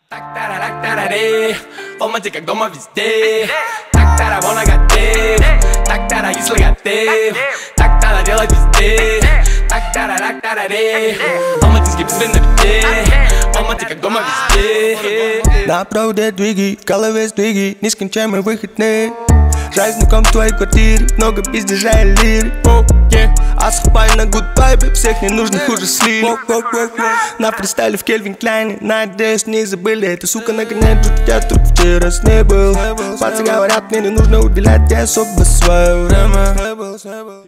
Так-тара-так-тараре, в Алмате как дома везде. Так-тара, вон логотип, так-тара, есть логотип. Так-тара, делать везде. Так-тара-так-тараре, алматинский бизбен на бите. В Алмате как дома везде. На проводе двиги, в голове сдвиги, нескончаемые выходные. Жизнь знаком в твоей квартире, много пиздежа и лири. А схопай на good vibe, всех ненужных уже слили. На фристайле в Кельвин Кляйне, надеюсь, не забыли. Эта сука нагоняет, будто я тут вчера с ней был. Пацы говорят, мне не нужно уделять тебе особо свое время.